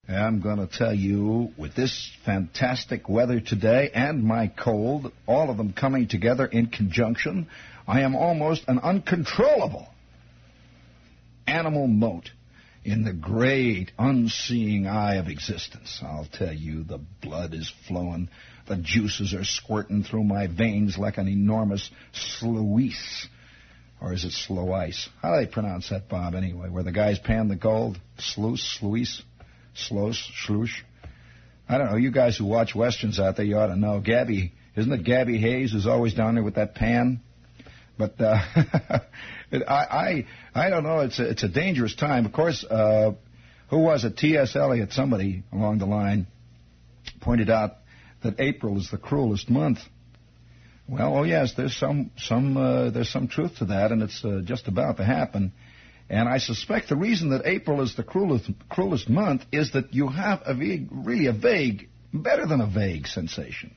I'm going to tell you, with this fantastic weather today and my cold, all of them coming together in conjunction, I am almost an uncontrollable animal mote in the great unseeing eye of existence. I'll tell you, the blood is flowing. The juices are squirting through my veins like an enormous sluice. Or is it slow ice? How do they pronounce that, Bob, anyway? Where the guys pan the gold? Sluice? Sluice? I don't know. You guys who watch Westerns out there, you ought to know. Gabby, isn't it Gabby Hayes who's always down there with that pan? But I don't know. It's a dangerous time. Of course, who was it? T.S. Eliot, somebody along the line, pointed out that April is the cruelest month. Well, oh yes, there's some truth to that, and it's just about to happen. And I suspect the reason that April is the cruelest month is that you have really a vague, better than a vague sensation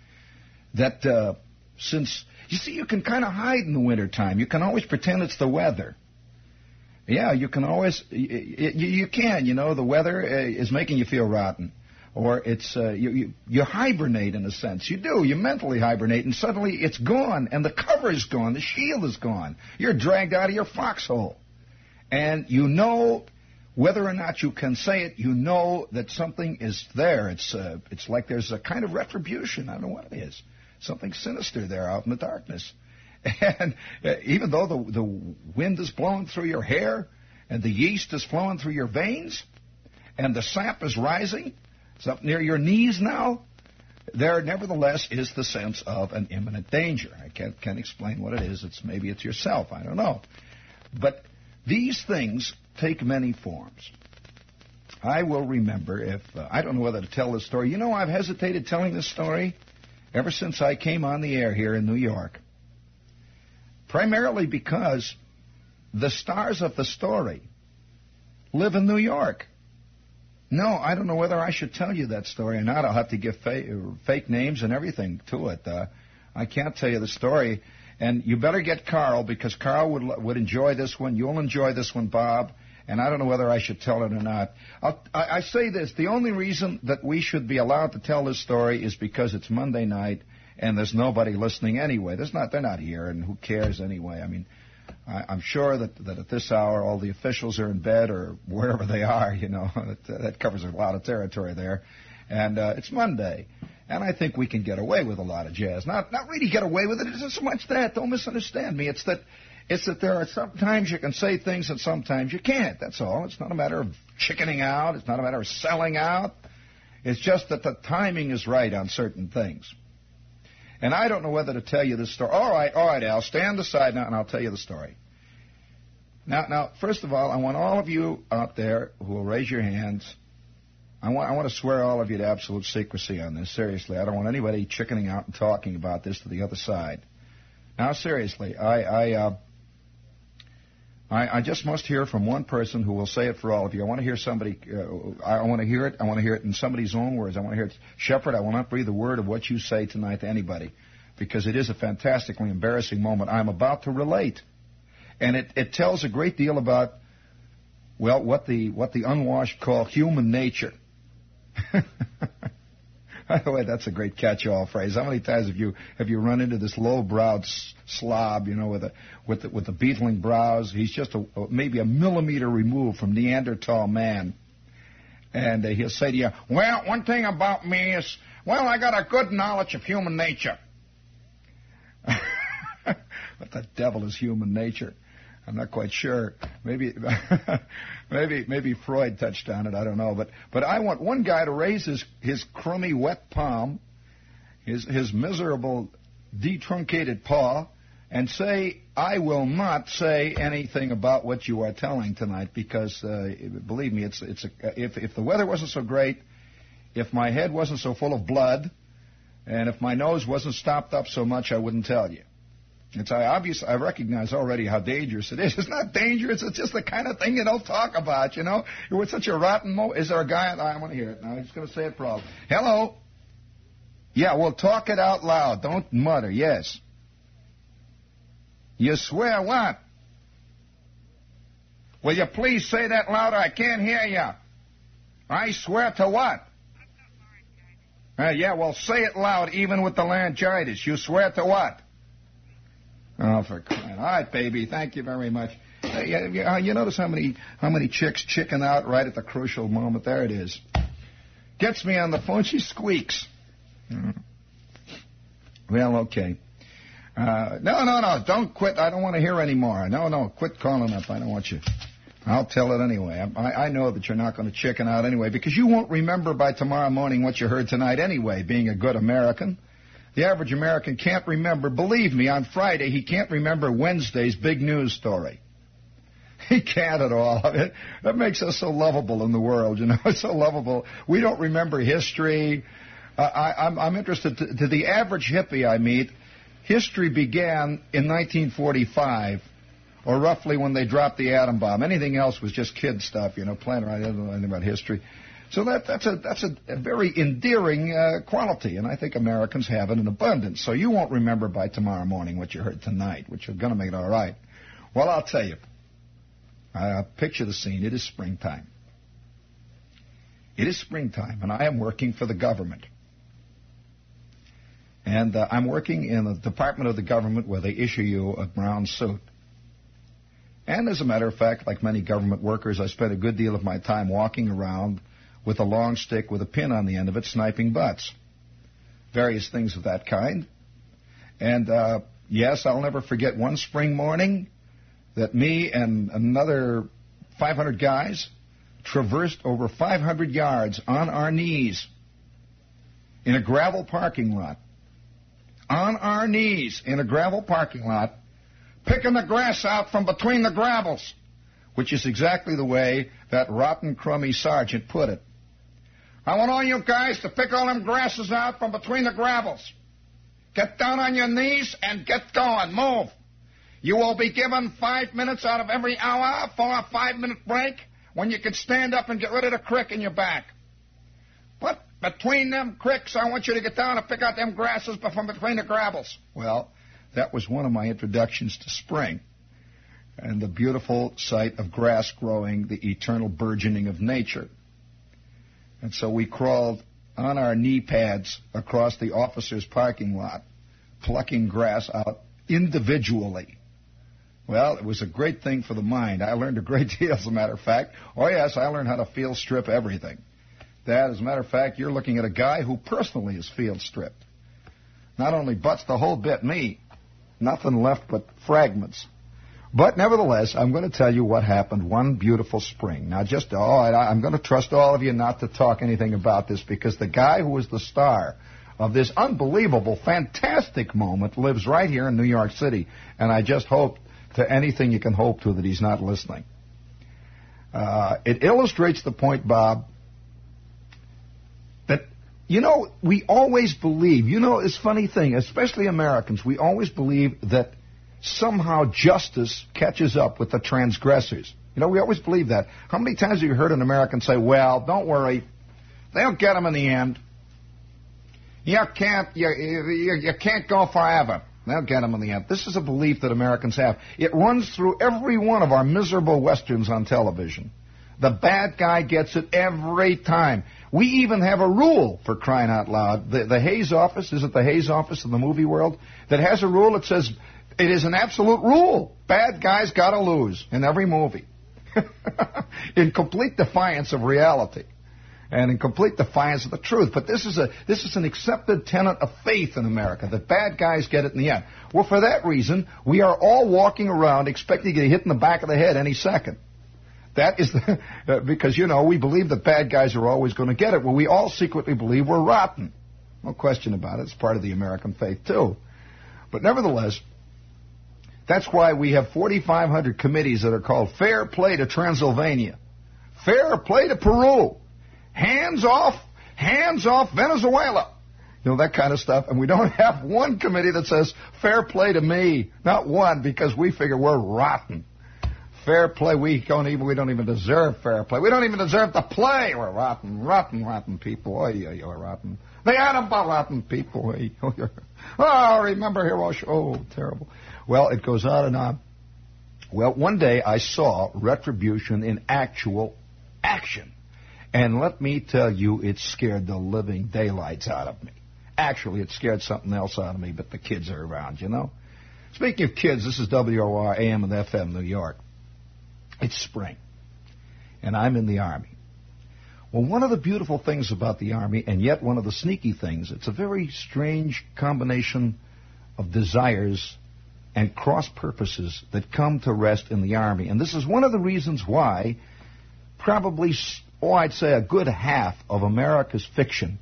that since you see, you can kind of hide in the wintertime. You can always pretend it's the weather. Yeah, you can always you can. You know, the weather is making you feel rotten. Or it's you hibernate in a sense. You do. You mentally hibernate, and suddenly it's gone, and the cover is gone, the shield is gone. You're dragged out of your foxhole. And you know, whether or not you can say it, you know that something is there. It's like there's a kind of retribution. I don't know what it is. Something sinister there out in the darkness. And even though the wind is blowing through your hair, and the yeast is flowing through your veins, and the sap is rising, it's up near your knees now, there nevertheless is the sense of an imminent danger. I can't explain what it is. Maybe it's yourself. I don't know. But these things take many forms. I will remember I don't know whether to tell this story. You know, I've hesitated telling this story ever since I came on the air here in New York. Primarily because the stars of the story live in New York. No, I don't know whether I should tell you that story or not. I'll have to give fake names and everything to it. I can't tell you the story. And you better get Carl, because Carl would enjoy this one. You'll enjoy this one, Bob. And I don't know whether I should tell it or not. I say this. The only reason that we should be allowed to tell this story is because it's Monday night and there's nobody listening anyway. They're not here, and who cares anyway? I mean, I'm sure that at this hour all the officials are in bed or wherever they are, you know. That covers a lot of territory there. And it's Monday. And I think we can get away with a lot of jazz. Not really get away with it. It isn't so much that. Don't misunderstand me. It's that there are sometimes you can say things and sometimes you can't. That's all. It's not a matter of chickening out. It's not a matter of selling out. It's just that the timing is right on certain things. And I don't know whether to tell you this story. All right, Al, stand aside now, and I'll tell you the story. Now, first of all, I want all of you out there who will raise your hands. I want to swear all of you to absolute secrecy on this. Seriously, I don't want anybody chickening out and talking about this to the other side. Now, seriously, I just must hear from one person who will say it for all of you. I want to hear somebody. I want to hear it. I want to hear it in somebody's own words. I want to hear it. Shepherd, I will not breathe a word of what you say tonight to anybody, because it is a fantastically embarrassing moment I'm about to relate, and it tells a great deal about, well, what the unwashed call human nature. By the way, that's a great catch-all phrase. How many times have you run into this low-browed slob, you know, with the beetling brows? He's just maybe a millimeter removed from Neanderthal man, and he'll say to you, "Well, one thing about me is, well, I got a good knowledge of human nature." What the devil is human nature? I'm not quite sure. Maybe Freud touched on it. I don't know. But I want one guy to raise his crummy, wet palm, his miserable, detruncated paw, and say, "I will not say anything about what you are telling tonight, because believe me, if the weather wasn't so great, if my head wasn't so full of blood, and if my nose wasn't stopped up so much, I wouldn't tell you." It's obvious. I recognize already how dangerous it is. It's not dangerous. It's just the kind of thing you don't talk about, you know. You're such a rotten Is there a guy? I want to hear it now. He's going to say it for all. Hello. Yeah, well, talk it out loud. Don't mutter. Yes. You swear what? Will you please say that louder? I can't hear you. I swear to what? Yeah, well, say it loud, even with the laryngitis. You swear to what? Oh, for crying! All right, baby. Thank you very much. You notice how many chicks chicken out right at the crucial moment? There it is. Gets me on the phone. She squeaks. Well, okay. No. Don't quit. I don't want to hear any more. No. Quit calling up. I don't want you. I'll tell it anyway. I know that you're not going to chicken out anyway, because you won't remember by tomorrow morning what you heard tonight anyway, being a good American. The average American can't remember. Believe me, on Friday, he can't remember Wednesday's big news story. He can't at all. That makes us so lovable in the world, you know. It's so lovable. We don't remember history. I'm interested. To the average hippie I meet, history began in 1945, or roughly when they dropped the atom bomb. Anything else was just kid stuff, you know, playing around. I don't know anything about history. So that's a very endearing quality, and I think Americans have it in abundance. So you won't remember by tomorrow morning what you heard tonight, which is going to make it all right. Well, I'll tell you. Picture the scene. It is springtime. It is springtime, and I am working for the government. And I'm working in the department of the government where they issue you a brown suit. And as a matter of fact, like many government workers, I spent a good deal of my time walking around with a long stick with a pin on the end of it, sniping butts. Various things of that kind. And, yes, I'll never forget one spring morning that me and another 500 guys traversed over 500 yards on our knees in a gravel parking lot. On our knees in a gravel parking lot, picking the grass out from between the gravels, which is exactly the way that rotten, crummy sergeant put it. I want all you guys to pick all them grasses out from between the gravels. Get down on your knees and get going. Move. You will be given 5 minutes out of every hour for a 5-minute break when you can stand up and get rid of the crick in your back. But between them cricks, I want you to get down and pick out them grasses from between the gravels. Well, that was one of my introductions to spring and the beautiful sight of grass growing, the eternal burgeoning of nature. And so we crawled on our knee pads across the officers' parking lot, plucking grass out individually. Well, it was a great thing for the mind. I learned a great deal, as a matter of fact. Oh, yes, I learned how to field strip everything. That, as a matter of fact, you're looking at a guy who personally is field stripped. Not only butts the whole bit me, nothing left but fragments. But nevertheless, I'm going to tell you what happened one beautiful spring. Now, I'm going to trust all of you not to talk anything about this, because the guy who was the star of this unbelievable, fantastic moment lives right here in New York City, and I just hope to anything you can hope to that he's not listening. It illustrates the point, Bob, that, you know, we always believe, you know, it's a funny thing, especially Americans, we always believe that somehow justice catches up with the transgressors. You know, we always believe that. How many times have you heard an American say, well, don't worry, they'll get them in the end. You can't go forever. They'll get them in the end. This is a belief that Americans have. It runs through every one of our miserable westerns on television. The bad guy gets it every time. We even have a rule, for crying out loud. The Hayes office, is it the Hayes office in the movie world, that has a rule that says it is an absolute rule. Bad guys got to lose in every movie. In complete defiance of reality. And in complete defiance of the truth. But this is an accepted tenet of faith in America, that bad guys get it in the end. Well, for that reason, we are all walking around expecting to get hit in the back of the head any second. That is because, you know, we believe that bad guys are always going to get it. Well, we all secretly believe we're rotten. No question about it. It's part of the American faith, too. But nevertheless, that's why we have 4,500 committees that are called Fair Play to Transylvania, Fair Play to Peru, Hands off Venezuela. You know, that kind of stuff. And we don't have one committee that says, fair play to me. Not one, because we figure we're rotten. Fair play, we don't even deserve fair play. We don't even deserve to play. We're rotten people. Oh, yeah, you're rotten. They had about rotten people. Oh, remember Hiroshima. Oh, terrible. Well, it goes on and on. Well, one day I saw retribution in actual action. And let me tell you, it scared the living daylights out of me. Actually, it scared something else out of me, but the kids are around, you know. Speaking of kids, this is WOR AM and FM New York. It's spring, and I'm in the Army. Well, one of the beautiful things about the Army, and yet one of the sneaky things, it's a very strange combination of desires and cross purposes that come to rest in the Army. And this is one of the reasons why probably, I'd say a good half of America's fiction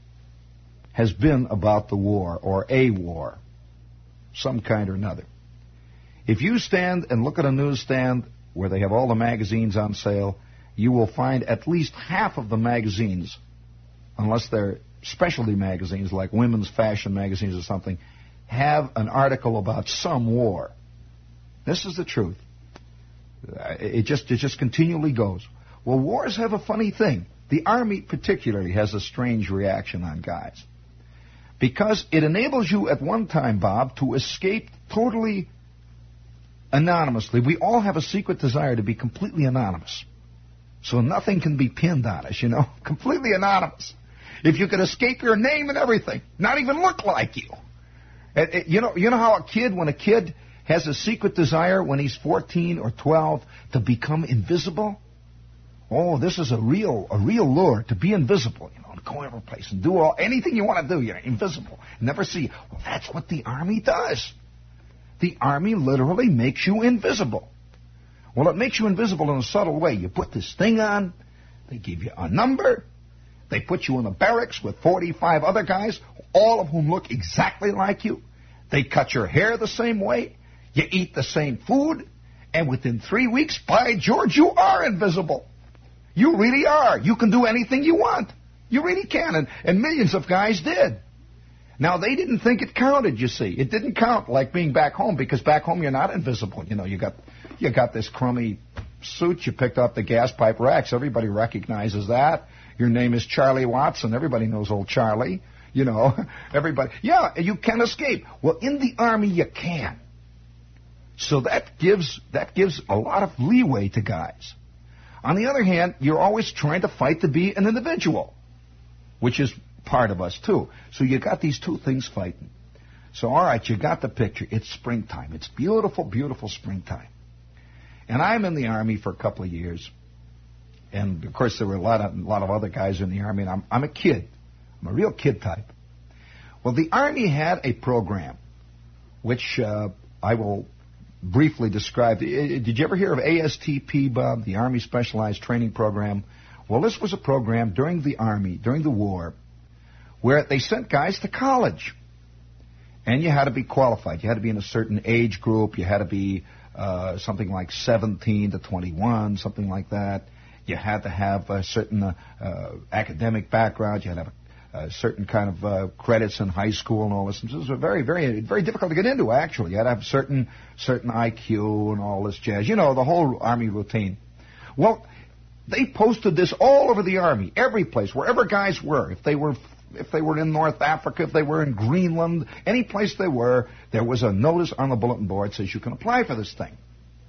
has been about the war, or a war, some kind or another. If you stand and look at a newsstand where they have all the magazines on sale, you will find at least half of the magazines, unless they're specialty magazines like women's fashion magazines or something, have an article about some war. This is the truth. It just continually goes. Well, wars have a funny thing. The Army particularly has a strange reaction on guys. Because it enables you at one time, Bob, to escape totally anonymously. We all have a secret desire to be completely anonymous. So nothing can be pinned on us, you know. Completely anonymous. If you could escape your name and everything, not even look like you. You know how when a kid has a secret desire when he's 14 or 12 to become invisible? Oh, this is a real lure, to be invisible, you know, to go every place and do anything you want to do, you're invisible. Never see you. Well, that's what the Army does. The Army literally makes you invisible. Well, it makes you invisible in a subtle way. You put this thing on, they give you a number, they put you in a barracks with 45 other guys, all of whom look exactly like you. They cut your hair the same way, you eat the same food, and within 3 weeks, by George, you are invisible. You really are. You can do anything you want. You really can, and millions of guys did. Now, they didn't think it counted, you see. It didn't count like being back home, because back home you're not invisible. You know, you got this crummy suit you picked off the gas pipe racks. Everybody recognizes that. Your name is Charlie Watson. Everybody knows old Charlie. You know, everybody. Yeah, you can escape. Well, in the Army you can. So that gives a lot of leeway to guys. On the other hand, you're always trying to fight to be an individual, which is part of us, too. So you got these two things fighting. So, all right, you got the picture. It's springtime. It's beautiful, beautiful springtime. And I'm in the Army for a couple of years. And, of course, there were a lot of other guys in the Army, and I'm a kid. I'm a real kid type. Well, the Army had a program, which I will briefly describe. Did you ever hear of ASTP, Bob, the Army Specialized Training Program? Well, this was a program during the Army, during the war, where they sent guys to college. And you had to be qualified. You had to be in a certain age group. You had to be something like 17 to 21, something like that. You had to have a certain academic background. You had to have a certain kind of credits in high school and all this. This was very, very, very difficult to get into, actually. You had to have certain IQ and all this jazz. You know, the whole Army routine. Well, they posted this all over the Army, every place, wherever guys were. If they were in North Africa, if they were in Greenland, any place they were, there was a notice on the bulletin board that says you can apply for this thing.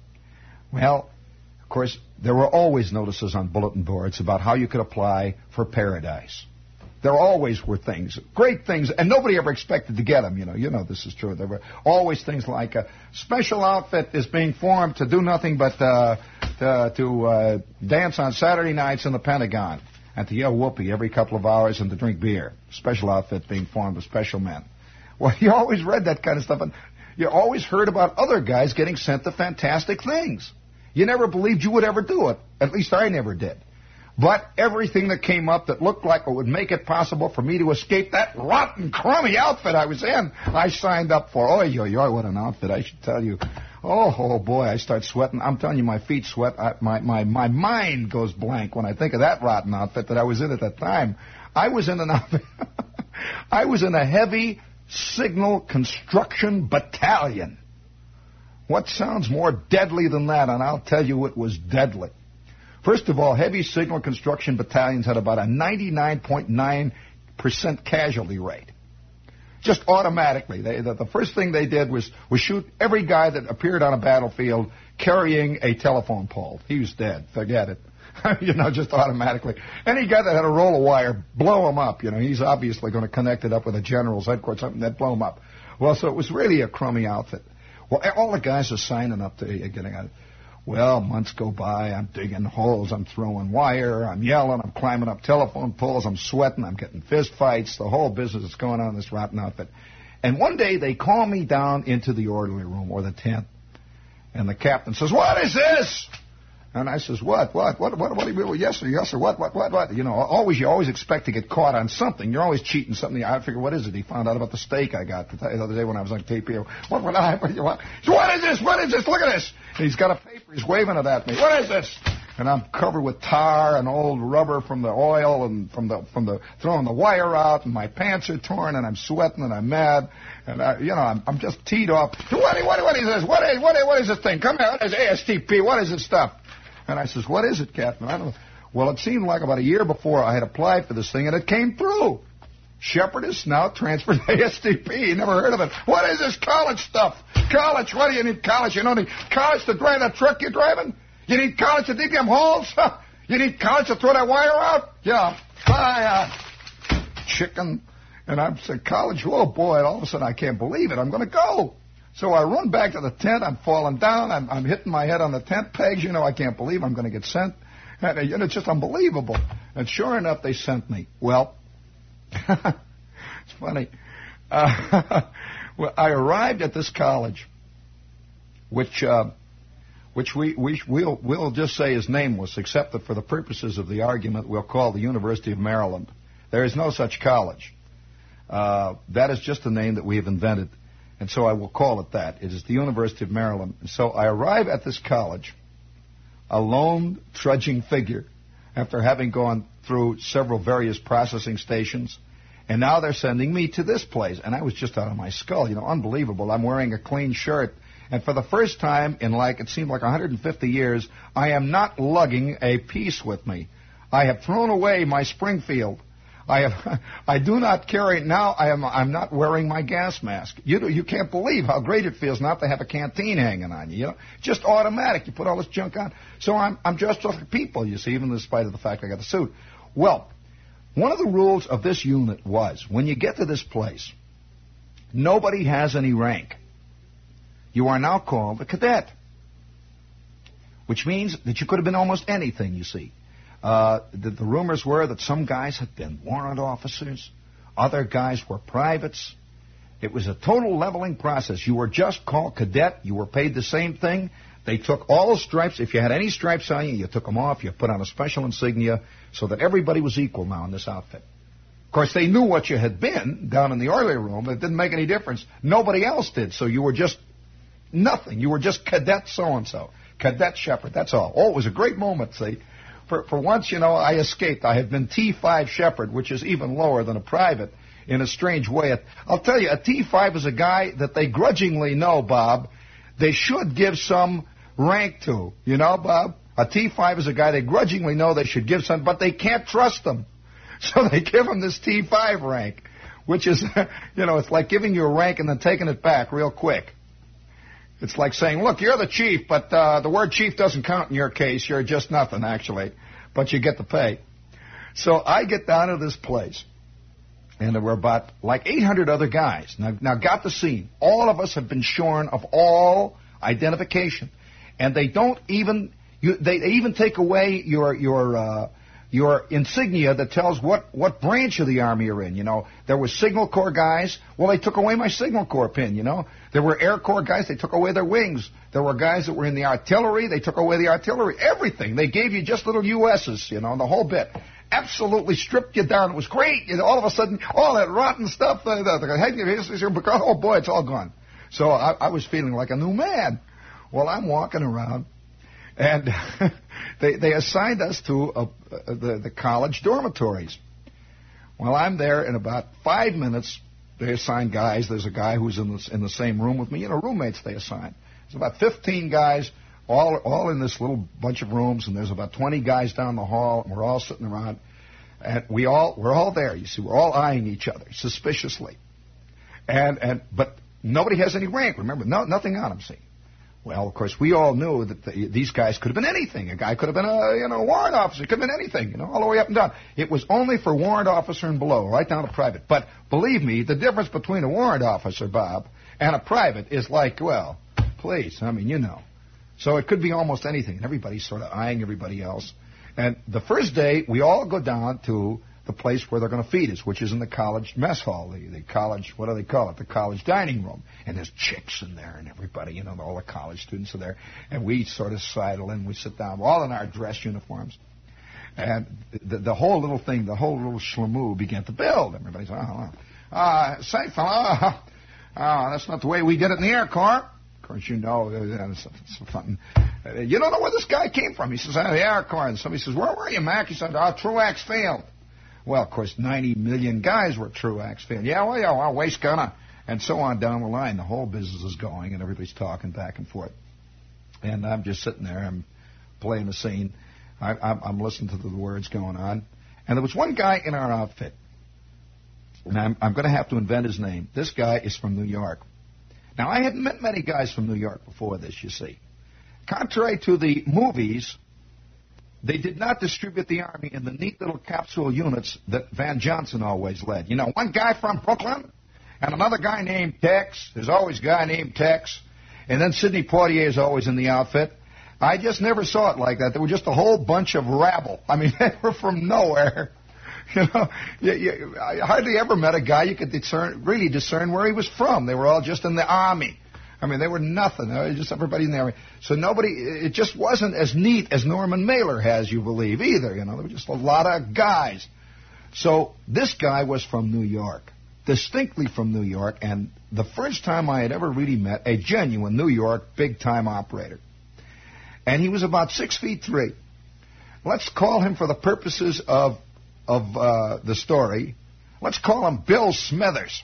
Well, of course, there were always notices on bulletin boards about how you could apply for paradise. There always were things, great things, and nobody ever expected to get them, you know. You know this is true. There were always things like a special outfit is being formed to do nothing but to dance on Saturday nights in the Pentagon and to yell whoopee every couple of hours and to drink beer. Special outfit being formed of special men. Well, you always read that kind of stuff, and you always heard about other guys getting sent to fantastic things. You never believed you would ever do it. At least I never did. But everything that came up that looked like it would make it possible for me to escape that rotten, crummy outfit I was in, I signed up for. Oh, what an outfit, I should tell you. Oh, boy, I start sweating. I'm telling you, my feet sweat. My mind goes blank when I think of that rotten outfit that I was in at that time. I was in an outfit. I was in a heavy signal construction battalion. What sounds more deadly than that? And I'll tell you, it was deadly. First of all, heavy signal construction battalions had about a 99.9% casualty rate. Just automatically. The first thing they did was shoot every guy that appeared on a battlefield carrying a telephone pole. He was dead. Forget it. Just automatically. Any guy that had a roll of wire, blow him up. He's obviously going to connect it up with a general's headquarters, something that blow him up. Well, so it was really a crummy outfit. Well, all the guys are signing up to getting out. Well, months go by. I'm digging holes. I'm throwing wire. I'm yelling. I'm climbing up telephone poles. I'm sweating. I'm getting fist fights. The whole business is going on in this rotten outfit. And one day they call me down into the orderly room or the tent. And the captain says, "What is this?" And I says, What do you mean? Yes, sir, what? You always expect to get caught on something. You're always cheating something. I figure, what is it? He found out about the steak I got the other day when I was on tape here. What is this? What is this? Look at this. And he's got a paper. He's waving it at me. What is this? And I'm covered with tar and old rubber from the oil and from the throwing the wire out, and my pants are torn, and I'm sweating, and I'm mad, and I'm just teed off. What is this? What is this thing? Come here. What is ASTP? What is this stuff? And I says, "What is it, Captain?" I don't know. Well, it seemed like about a year before I had applied for this thing, and it came through. Shepard is now transferred to ASTP. You never heard of it. What is this college stuff? College? What do you need college? You don't need college to drive that truck you're driving? You need college to dig them holes? You need college to throw that wire out? Yeah. Chicken. And I'm saying, college? Oh, boy. And all of a sudden, I can't believe it. I'm going to go. So I run back to the tent. I'm falling down. I'm hitting my head on the tent pegs. I can't believe I'm going to get sent. And it's just unbelievable. And sure enough, they sent me. Well, it's funny. Well, I arrived at this college, which we'll just say is nameless, except that for the purposes of the argument, we'll call the University of Maryland. There is no such college. That is just a name that we have invented. And so I will call it that. It is the University of Maryland. And so I arrive at this college, a lone, trudging figure, after having gone through several various processing stations. And now they're sending me to this place. And I was just out of my skull. Unbelievable. I'm wearing a clean shirt. And for the first time in it seemed like 150 years, I am not lugging a piece with me. I have thrown away my Springfield. I do not carry now. I'm not wearing my gas mask. You can't believe how great it feels not to have a canteen hanging on you. Just automatic. You put all this junk on. So I'm dressed like people. You see, even in spite of the fact I got the suit. Well, one of the rules of this unit was when you get to this place, nobody has any rank. You are now called a cadet, which means that you could have been almost anything. You see. The rumors were that some guys had been warrant officers, other guys were privates. It was a total leveling process. You were just called cadet. You were paid the same thing. They took all the stripes. If you had any stripes on you, you took them off. You put on a special insignia so that everybody was equal now in this outfit. Of course, they knew what you had been down in the orderly room. It didn't make any difference. Nobody else did, so you were just nothing. You were just cadet so-and-so, cadet Shepard. That's all. Oh, it was a great moment, see. For once, I escaped. I had been T5 Shepard, which is even lower than a private in a strange way. I'll tell you, a T5 is a guy that they grudgingly know, Bob, they should give some rank to. Bob? A T5 is a guy they grudgingly know they should give some, but they can't trust them. So they give him this T5 rank, which is, it's like giving you a rank and then taking it back real quick. It's like saying, look, you're the chief, but the word chief doesn't count in your case. You're just nothing, actually. But you get the pay. So I get down to this place, and there were about 800 other guys. Now got the scene. All of us have been shorn of all identification. And they don't even, they even take away your insignia that tells what branch of the Army you're in. There were Signal Corps guys. Well, they took away my Signal Corps pin, There were Air Corps guys. They took away their wings. There were guys that were in the artillery. They took away the artillery. Everything. They gave you just little USs, the whole bit. Absolutely stripped you down. It was great. All of a sudden, all that rotten stuff, oh, boy, it's all gone. So I was feeling like a new man. Well, I'm walking around. And they assigned us to the college dormitories. Well, I'm there in about 5 minutes. They assign guys. There's a guy who's in the same room with me. Roommates they assign. There's about 15 guys, all in this little bunch of rooms, and there's about 20 guys down the hall, and we're all sitting around. And we're all there. You see, we're all eyeing each other suspiciously. But nobody has any rank. Remember, nothing on them. See. Well, of course, we all knew that these guys could have been anything. A guy could have been a warrant officer. It could have been anything, all the way up and down. It was only for warrant officer and below, right down to private. But believe me, the difference between a warrant officer, Bob, and a private is like, well, please, So it could be almost anything. And everybody's sort of eyeing everybody else. And the first day, we all go down to the place where they're going to feed us, which is in the college mess hall, the college, what do they call it, the college dining room. And there's chicks in there and everybody, all the college students are there. And we sort of sidle in, we sit down, all in our dress uniforms. And the whole little thing, the whole little schlemoo began to build. Everybody's, say, fella, that's not the way we did it in the Air Corps. Of course, it's fun. You don't know where this guy came from. He says, the Air Corps. And somebody says, where were you, Mac? He said, Truax Field. Well, of course, 90 million guys were Truax Field. Yeah, waste gunner. And so on down the line. The whole business is going, and everybody's talking back and forth. And I'm just sitting there. I'm playing the scene. I'm listening to the words going on. And there was one guy in our outfit. And I'm going to have to invent his name. This guy is from New York. Now, I hadn't met many guys from New York before this, you see. Contrary to the movies, they did not distribute the Army in the neat little capsule units that Van Johnson always led. One guy from Brooklyn and another guy named Tex. There's always a guy named Tex. And then Sidney Poitier is always in the outfit. I just never saw it like that. There were just a whole bunch of rabble. I mean, they were from nowhere. I hardly ever met a guy you could really discern where he was from. They were all just in the Army. I mean, they were nothing. Just everybody in the Army. So it just wasn't as neat as Norman Mailer has, you believe, either. There were just a lot of guys. So this guy was from New York, distinctly from New York, and the first time I had ever really met a genuine New York big-time operator. And he was about 6'3". Let's call him, for the purposes of the story, let's call him Bill Smithers.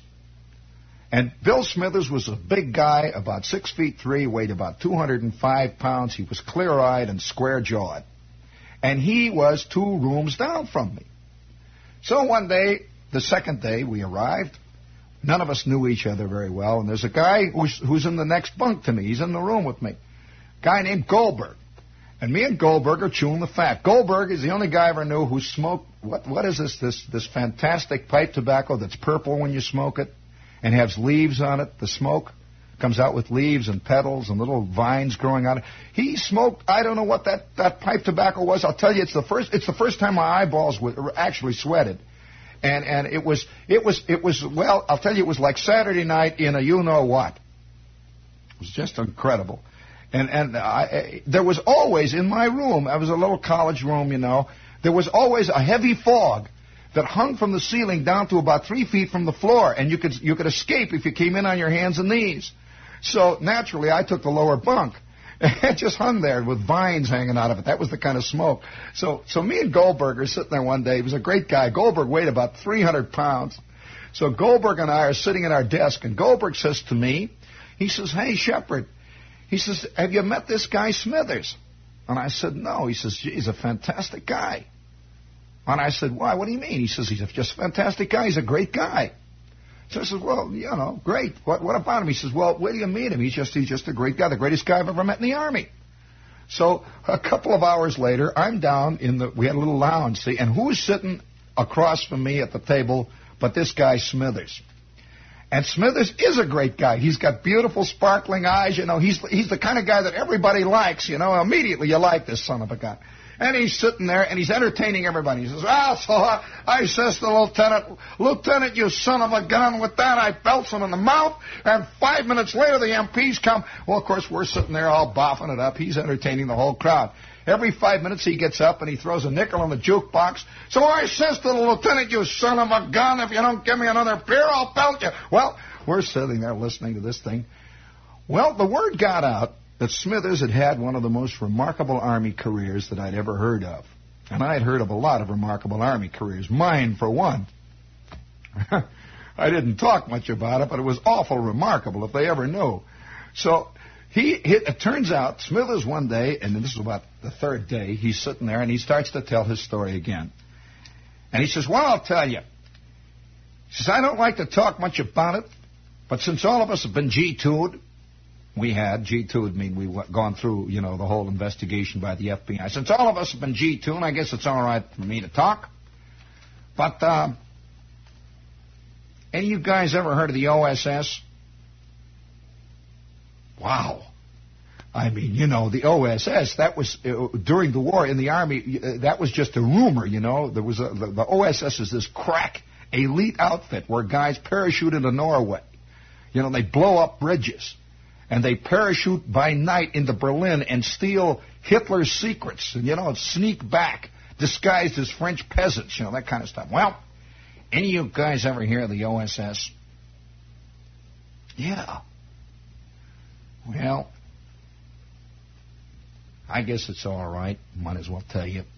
And Bill Smithers was a big guy, about 6'3", weighed about 205 pounds. He was clear-eyed and square-jawed. And he was 2 rooms down from me. So one day, the second day, we arrived. None of us knew each other very well. And there's a guy who's in the next bunk to me. He's in the room with me. A guy named Goldberg. And me and Goldberg are chewing the fat. Goldberg is the only guy I ever knew who smoked, what is this fantastic pipe tobacco that's purple when you smoke it and has leaves on it. The smoke comes out with leaves and petals and little vines growing out. He smoked, I don't know what that pipe tobacco was. I'll tell you, it's the first time my eyeballs were actually sweated. And it was, well, I'll tell you, it was like Saturday night in a you-know-what. It was just incredible. And there was always, in my room, I was a little college room, there was always a heavy fog that hung from the ceiling down to about 3 feet from the floor, and you could escape if you came in on your hands and knees. So naturally, I took the lower bunk. It just hung there with vines hanging out of it. That was the kind of smoke. So me and Goldberg are sitting there one day. He was a great guy. Goldberg weighed about 300 pounds. So Goldberg and I are sitting at our desk, and Goldberg says to me, he says, "Hey, Shepard," he says, "have you met this guy Smithers?" And I said, "No." He says, "Gee, he's a fantastic guy." And I said, "Why? What do you mean?" He says, "He's just a fantastic guy. He's a great guy." So I said, "Well, great. What about him?" He says, "Well, where do you meet him? He's just a great guy, the greatest guy I've ever met in the Army." So a couple of hours later, I'm down we had a little lounge, see, and who's sitting across from me at the table but this guy Smithers? And Smithers is a great guy. He's got beautiful, sparkling eyes. He's the kind of guy that everybody likes. Immediately you like this son of a gun. And he's sitting there, and he's entertaining everybody. He says, so I says to the Lieutenant, you son of a gun, with that I belts him in the mouth, and 5 minutes later the MPs come. Well, of course, we're sitting there all boffing it up. He's entertaining the whole crowd. Every 5 minutes he gets up and he throws a nickel in the jukebox. So I says to the lieutenant, you son of a gun, if you don't give me another beer, I'll belt you. Well, we're sitting there listening to this thing. Well, the word got out that Smithers had one of the most remarkable Army careers that I'd ever heard of. And I had heard of a lot of remarkable Army careers. Mine, for one. I didn't talk much about it, but it was awful remarkable if they ever knew. So it turns out, Smithers one day, and this is about the third day, he's sitting there and he starts to tell his story again. And he says, well, I'll tell you. He says, I don't like to talk much about it, but since all of us have been G2'd, we had. G2 would mean we've gone through, the whole investigation by the FBI. Since all of us have been G2, and I guess it's all right for me to talk, but any of you guys ever heard of the OSS? Wow. I mean, the OSS, that was, during the war in the Army, that was just a rumor, There was the OSS is this crack elite outfit where guys parachute into Norway. They blow up bridges. And they parachute by night into Berlin and steal Hitler's secrets. And, sneak back, disguised as French peasants, that kind of stuff. Well, any of you guys ever hear of the OSS? Yeah. Well, I guess it's all right. Might as well tell you.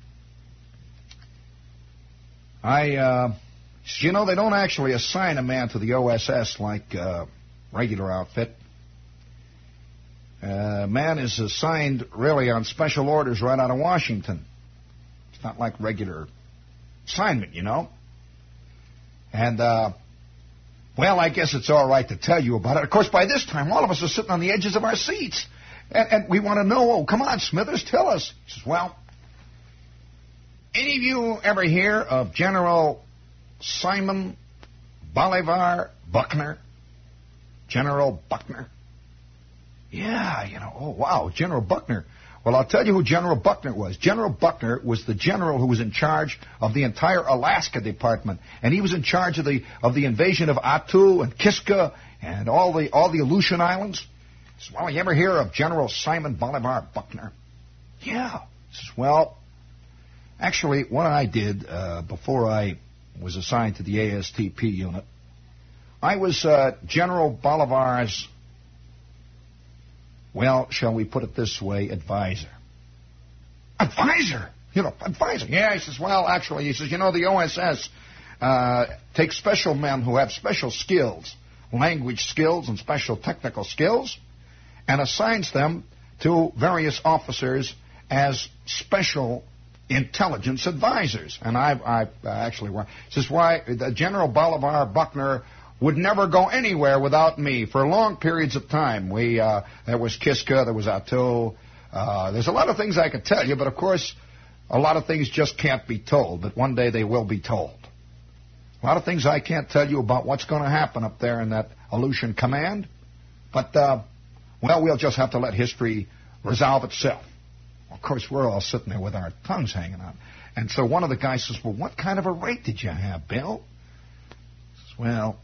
They don't actually assign a man to the OSS like regular outfit. Man is assigned really on special orders right out of Washington. It's not like regular assignment, And, well, I guess it's all right to tell you about it. Of course, by this time, all of us are sitting on the edges of our seats. And we want to know, oh, come on, Smithers, tell us. He says, well, any of you ever hear of General Simon Bolivar Buckner? General Buckner? Yeah, oh, wow, General Buckner. Well, I'll tell you who General Buckner was. General Buckner was the general who was in charge of the entire Alaska Department, and he was in charge of the invasion of Attu and Kiska and all the Aleutian Islands. He says, well, you ever hear of General Simon Bolivar Buckner? Yeah. He says, well, actually, what I did before I was assigned to the ASTP unit, I was General Bolivar's, well, shall we put it this way, advisor. Advisor? Advisor. Yeah, he says, well, actually, the OSS takes special men who have special skills, language skills and special technical skills, and assigns them to various officers as special intelligence advisors. And I actually, says, why, General Bolivar Buckner would never go anywhere without me for long periods of time. There was Kiska, there was Attu. There's a lot of things I could tell you, but of course, a lot of things just can't be told, but one day they will be told. A lot of things I can't tell you about what's going to happen up there in that Aleutian Command, but, well, we'll just have to let history resolve itself. Of course, we're all sitting there with our tongues hanging out. And so one of the guys says, well, what kind of a rate did you have, Bill? He says, well,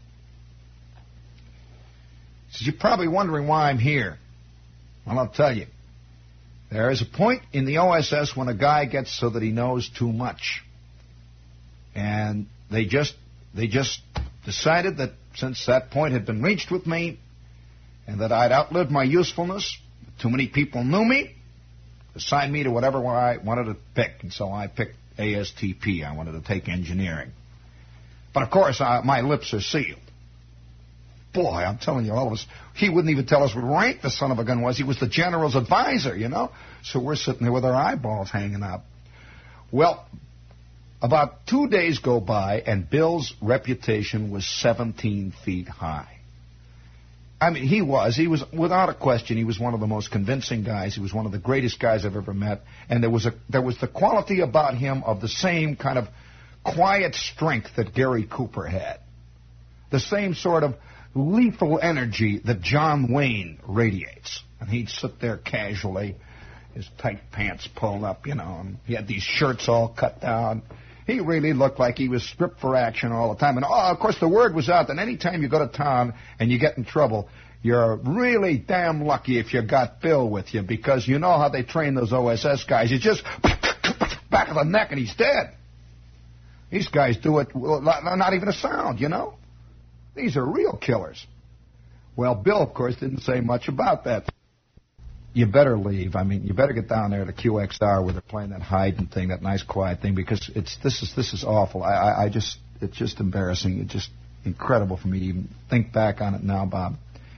you're probably wondering why I'm here. Well, I'll tell you. There is a point in the OSS when a guy gets so that he knows too much. And they just decided that since that point had been reached with me and that I'd outlived my usefulness, too many people knew me, assigned me to whatever I wanted to pick. And so I picked ASTP. I wanted to take engineering. But, of course, my lips are sealed. Boy, I'm telling you, all of us, he wouldn't even tell us what rank the son of a gun was. He was the general's advisor, So we're sitting there with our eyeballs hanging out. Well, about 2 days go by, and Bill's reputation was 17 feet high. I mean, he was, without a question, he was one of the most convincing guys. He was one of the greatest guys I've ever met. And there was the quality about him of the same kind of quiet strength that Gary Cooper had. The same sort of lethal energy that John Wayne radiates. And he'd sit there casually, his tight pants pulled up, and he had these shirts all cut down. He really looked like he was stripped for action all the time. And, of course, the word was out that any time you go to town and you get in trouble, you're really damn lucky if you got Bill with you, because you know how they train those OSS guys. You just back of the neck and he's dead. These guys do it, not even a sound, These are real killers. Well, Bill, of course, didn't say much about that. You better leave. I mean, you better get down there to QXR where they're playing that Haydn thing, that nice quiet thing, because this is awful. It's just embarrassing. It's just incredible for me to even think back on it now, Bob.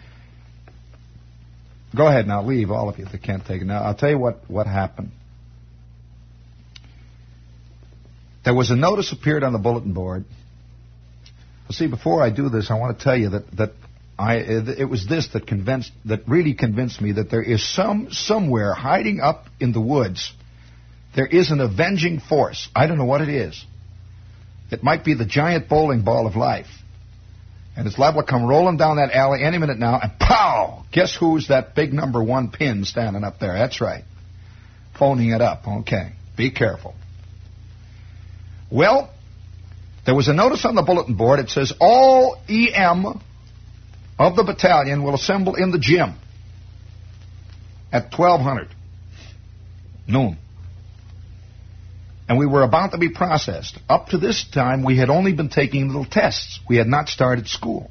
Go ahead now, leave, all of you that can't take it. Now, I'll tell you what happened. There was a notice appeared on the bulletin board. Well, see, before I do this, I want to tell you that it was this that really convinced me that there is somewhere hiding up in the woods, there is an avenging force. I don't know what it is. It might be the giant bowling ball of life. And it's liable to come rolling down that alley any minute now, and pow! Guess who's that big number 1 pin standing up there? That's right. Phoning it up. Okay. Be careful. Well, there was a notice on the bulletin board. It says, all EM of the battalion will assemble in the gym at 1200 noon. And we were about to be processed. Up to this time, we had only been taking little tests. We had not started school.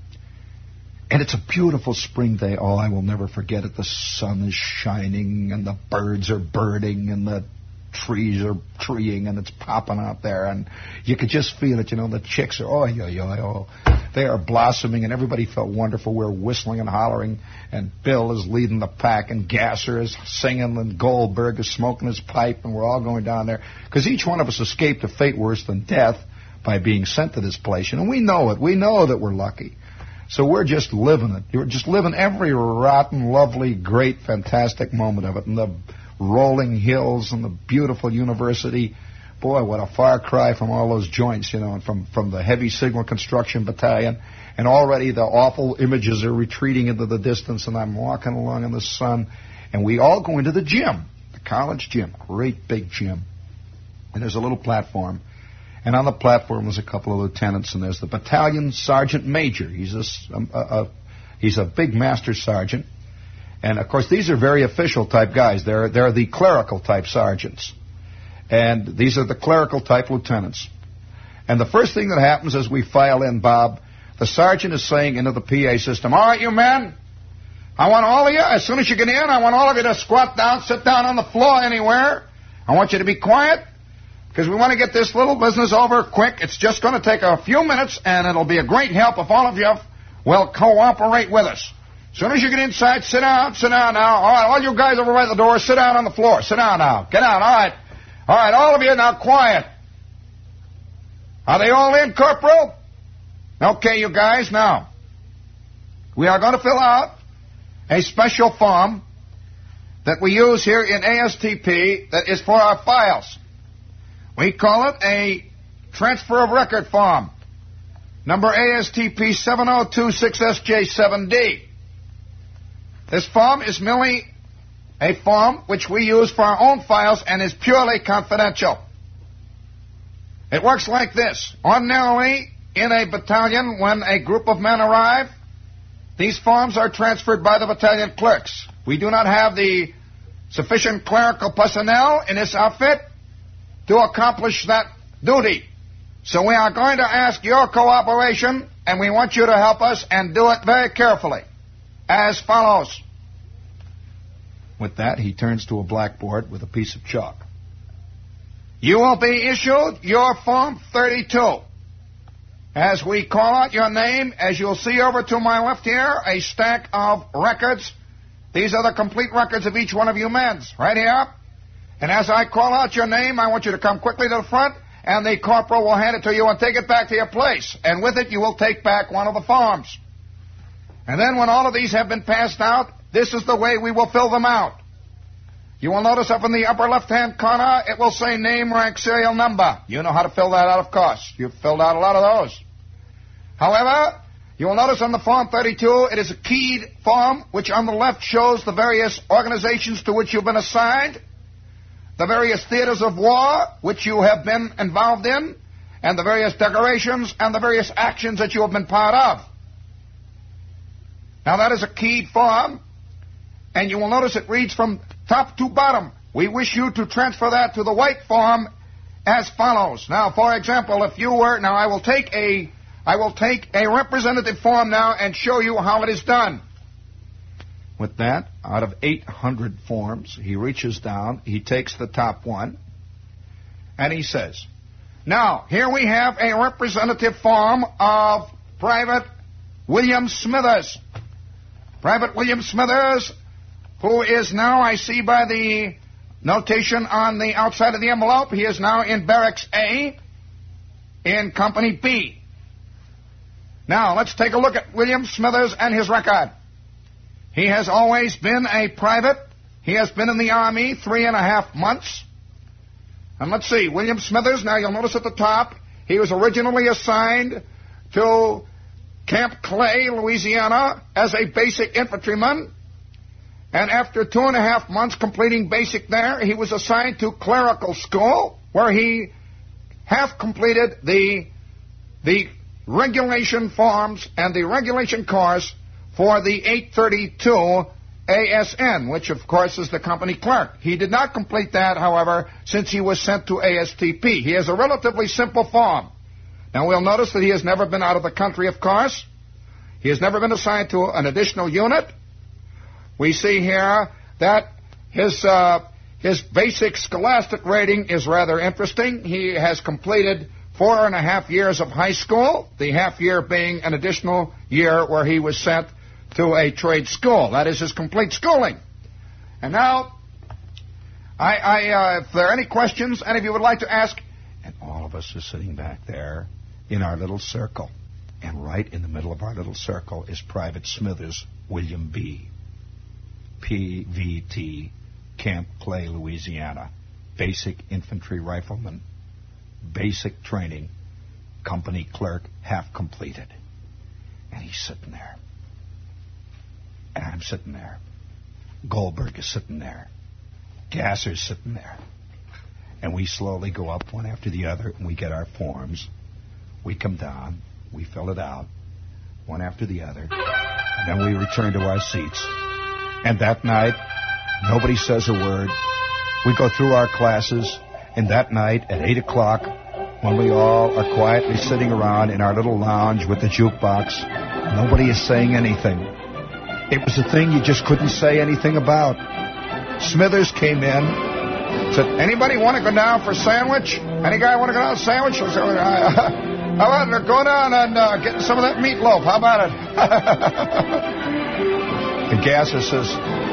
And it's a beautiful spring day. Oh, I will never forget it. The sun is shining, and the birds are birding, and the trees are treeing, and it's popping out there. And you could just feel it, the chicks are, they are blossoming, and everybody felt wonderful. We're whistling and hollering, and Bill is leading the pack, and Gasser is singing, and Goldberg is smoking his pipe, and we're all going down there. Because each one of us escaped a fate worse than death by being sent to this place. And we know it. We know that we're lucky. So we're just living it. You're just living every rotten, lovely, great, fantastic moment of it. And the rolling hills and the beautiful university. Boy, what a far cry from all those joints, and from the heavy signal construction battalion. And already the awful images are retreating into the distance, and I'm walking along in the sun. And we all go into the gym, the college gym, great big gym. And there's a little platform. And on the platform was a couple of lieutenants, and there's the battalion sergeant major. He's a big master sergeant. And, of course, these are very official type guys. They're the clerical type sergeants. And these are the clerical type lieutenants. And the first thing that happens as we file in, Bob, the sergeant is saying into the PA system, all right, you men, I want all of you, as soon as you get in, I want all of you to squat down, sit down on the floor anywhere. I want you to be quiet, because we want to get this little business over quick. It's just going to take a few minutes, and it'll be a great help if all of you will cooperate with us. As soon as you get inside, sit down now. All right, all you guys over by the door, sit down on the floor. Sit down now. Get down, all right. All right, all of you now quiet. Are they all in, Corporal? Okay, you guys, now. We are going to fill out a special form that we use here in ASTP that is for our files. We call it a transfer of record form, number ASTP 7026SJ7D. This form is merely a form which we use for our own files and is purely confidential. It works like this. Ordinarily, in a battalion, when a group of men arrive, these forms are transferred by the battalion clerks. We do not have the sufficient clerical personnel in this outfit to accomplish that duty. So we are going to ask your cooperation, and we want you to help us and do it very carefully, as follows. With that, he turns to a blackboard with a piece of chalk. You will be issued your Form 32. As we call out your name, as you'll see over to my left here, a stack of records. These are the complete records of each one of you men, right here. And as I call out your name, I want you to come quickly to the front, and the corporal will hand it to you and take it back to your place. And with it, you will take back one of the forms. And then when all of these have been passed out, this is the way we will fill them out. You will notice up in the upper left-hand corner, it will say name, rank, serial number. You know how to fill that out, of course. You've filled out a lot of those. However, you will notice on the Form 32, it is a keyed form, which on the left shows the various organizations to which you've been assigned, the various theaters of war which you have been involved in, and the various decorations and the various actions that you have been part of. Now, that is a keyed form, and you will notice it reads from top to bottom. We wish you to transfer that to the white form as follows. Now, for example, if you were... Now, I will take a representative form now and show you how it is done. With that, out of 800 forms, he reaches down, he takes the top one, and he says, now, here we have a representative form of Private William Smithers. Private William Smithers, who is now, I see by the notation on the outside of the envelope, he is now in Barracks A in Company B. Now, let's take a look at William Smithers and his record. He has always been a private. He has been in the Army 3.5 months. And let's see, William Smithers, now you'll notice at the top, he was originally assigned to Camp Clay, Louisiana, as a basic infantryman. And after 2.5 months completing basic there, he was assigned to clerical school, where he half completed the regulation forms and the regulation course for the 832 ASN, which of course is the company clerk. He did not complete that, however, since he was sent to ASTP. He has a relatively simple form. Now we'll notice that he has never been out of the country, of course. He has never been assigned to an additional unit. We see here that his basic scholastic rating is rather interesting. He has completed 4.5 years of high school, the half year being an additional year where he was sent to a trade school. That is his complete schooling. And now, if there are any questions any of you would like to ask, and all of us are sitting back there in our little circle, and right in the middle of our little circle is Private Smithers William B., PVT, Camp Clay, Louisiana, basic infantry rifleman, basic training, company clerk, half completed. And he's sitting there. And I'm sitting there. Goldberg is sitting there. Gasser's sitting there. And we slowly go up one after the other, and we get our forms. We come down. We fill it out, one after the other. And then we return to our seats. And that night, nobody says a word. We go through our classes, and that night at 8 o'clock, when we all are quietly sitting around in our little lounge with the jukebox, nobody is saying anything. It was a thing you just couldn't say anything about. Smithers came in, said, anybody want to go down for a sandwich? Any guy want to go down for a sandwich? I said, how about it? Go down and get some of that meatloaf. How about it? And Gasser says,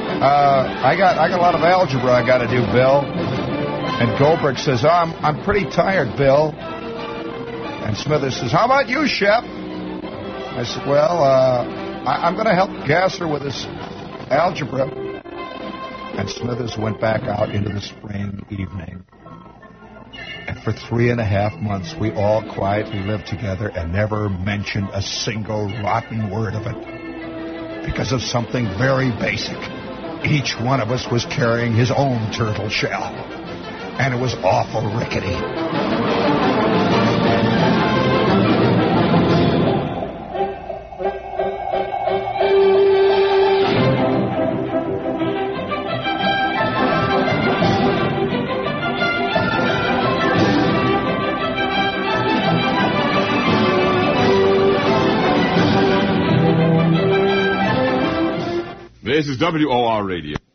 I got a lot of algebra I got to do, Bill. And Goldberg says, I'm pretty tired, Bill. And Smithers says, how about you, Shep? I said, well, I'm going to help Gasser with his algebra. And Smithers went back out into the spring evening. And for 3.5 months, we all quietly lived together and never mentioned a single rotten word of it. Because of something very basic. Each one of us was carrying his own turtle shell. And it was awful rickety. This is WOR Radio.